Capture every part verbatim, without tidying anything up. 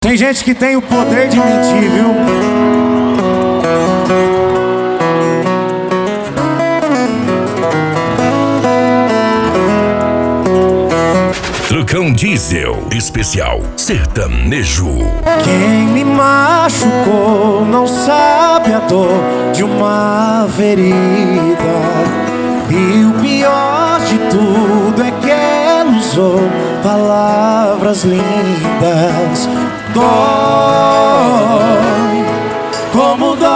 Tem gente que tem o poder de mentir, viu? Trucão Diesel, especial sertanejo. Quem me machucou não sabe a dor de uma ferida. E o pior de tudo é que ela usou palavras lindas. Dói, como dói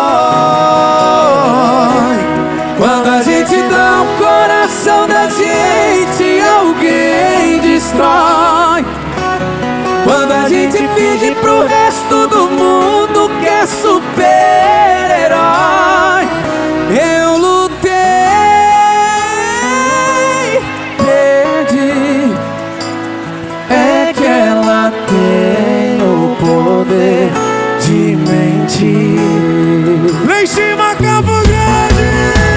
quando a gente dá o coração da gente e alguém destrói. Quando a gente finge pro resto do mundo que é super-herói. Eu lutei, perdi. É que ela tem o poder de mentir. Lá em cima, Campo Grande!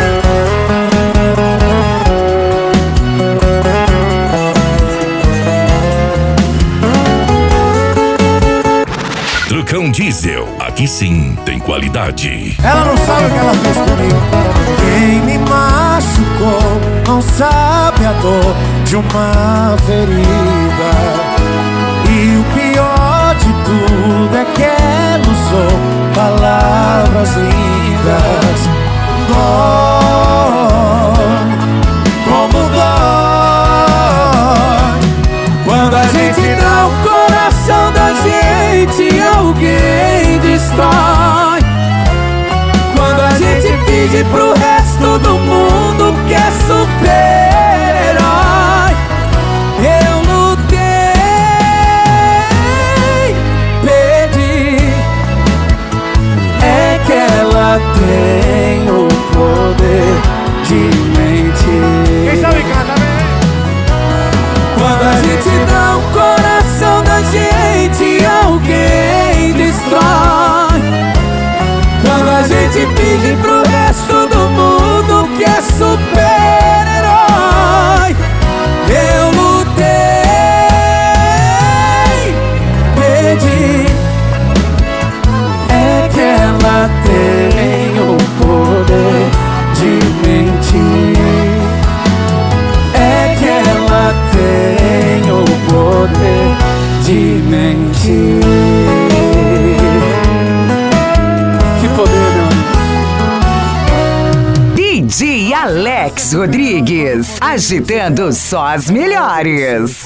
Trucão Diesel, aqui sim tem qualidade. Ela não sabe o que ela fez comigo. Quem me machucou não sabe a dor de uma ferida. E o pior de tudo é que ela usou palavras lindas. Dói, como dói quando a gente dá o coração da gente e alguém destrói. Quando a gente pede pro resto do mundo que é super-herói. Eu lutei, perdi. É que ela tem o poder de mentir. Quem sabe cantar, né? Quando a gente dá o coração da gente e alguém destrói. Quando a gente finge pro resto do mundo que é super-herói. Eu lutei, perdi. É que ela tem o poder de mentir. É que ela tem o poder de mentir. Que poder, meu amigo. D J Alex Rodrigues, agitando só as melhores.